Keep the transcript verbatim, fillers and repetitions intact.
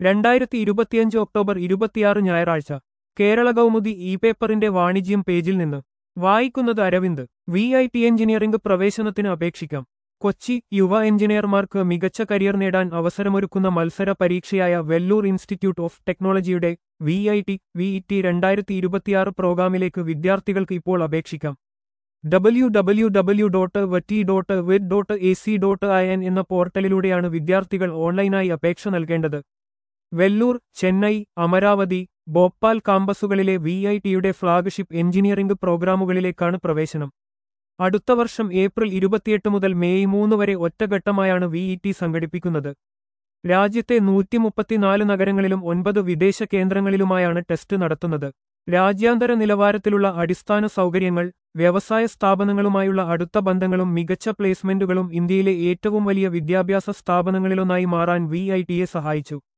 രണ്ടായിരത്തി ഇരുപത്തിയഞ്ച് ഒക്ടോബർ ഇരുപത്തിയാറ് ഞായറാഴ്ച കേരള കൗമുദി ഇ പേപ്പറിന്റെ വാണിജ്യം പേജിൽ നിന്ന് വായിക്കുന്നത് Aravind. V I T engineering പ്രവേശനത്തിന് അപേക്ഷിക്കാം. കൊച്ചി. യുവ എഞ്ചിനീയർമാർക്ക് മികച്ച കരിയർ നേടാൻ അവസരമൊരുക്കുന്ന മത്സര പരീക്ഷയായ വെല്ലൂർ ഇൻസ്റ്റിറ്റ്യൂട്ട് ഓഫ് ടെക്നോളജിയുടെ V I T V E T രണ്ടായിരത്തി ഇരുപത്തിയാറ് പ്രോഗ്രാമിലേക്ക് വിദ്യാർത്ഥികൾക്ക് ഇപ്പോൾ അപേക്ഷിക്കാം. W W W dot viteee dot vit dot A C dot I N എന്ന പോർട്ടലിലൂടെയാണ് വിദ്യാർത്ഥികൾ ഓൺലൈനായി അപേക്ഷ നൽകേണ്ടത്. വെല്ലൂർ, ചെന്നൈ, അമരാവതി, ഭോപ്പാൽ കാമ്പസുകളിലെ വി ഐ ടിയുടെ ഫ്ളാഗ്ഷിപ്പ് എഞ്ചിനീയറിംഗ് പ്രോഗ്രാമുകളിലേക്കാണ് പ്രവേശനം. അടുത്ത വർഷം ഏപ്രിൽ ഇരുപത്തിയെട്ട് മുതൽ മെയ് മൂന്ന് വരെ ഒറ്റഘട്ടമായാണ് വി ഇ ടി സംഘടിപ്പിക്കുന്നത്. രാജ്യത്തെ നൂറ്റിമുപ്പത്തിനാല് നഗരങ്ങളിലും ഒൻപത് വിദേശ കേന്ദ്രങ്ങളിലുമായാണ് ടെസ്റ്റ് നടത്തുന്നത്. രാജ്യാന്തര നിലവാരത്തിലുള്ള അടിസ്ഥാന സൗകര്യങ്ങൾ, വ്യവസായ സ്ഥാപനങ്ങളുമായുള്ള അടുത്ത ബന്ധങ്ങളും മികച്ച പ്ലേസ്മെന്റുകളും ഇന്ത്യയിലെ ഏറ്റവും വലിയ വിദ്യാഭ്യാസ സ്ഥാപനങ്ങളിലൊന്നായി മാറാൻ വി ഐ ടിയെ സഹായിച്ചു.